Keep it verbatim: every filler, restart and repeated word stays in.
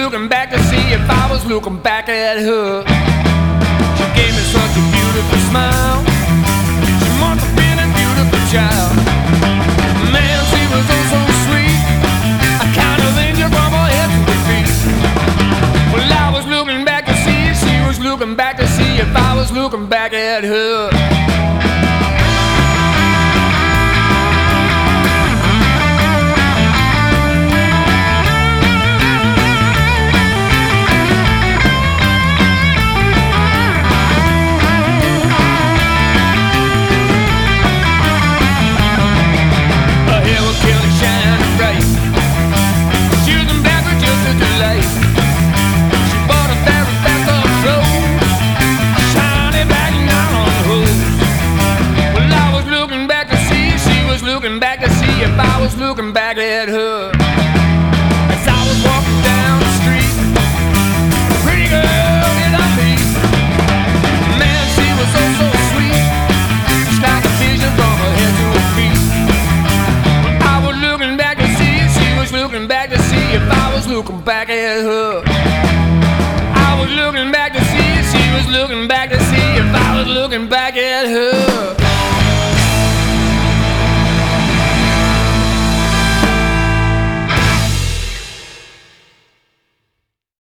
looking back to see if I was looking back at her. She gave me such a beautiful smile. She must have been a beautiful child. Man, she was oh so sweet. I kind of angel from her head to her feet. Well, I was looking back to see if she was looking back to see if I was looking back at her. Looking back to see if I was looking back at her. As I was walking down the street, a pretty girl did I meet. Man, she was so, so sweet, just like a vision from her head to her feet. I was looking back to see if she was looking back to see if I was looking back at her. I was looking back to see if she was looking back to see if I was looking back at her.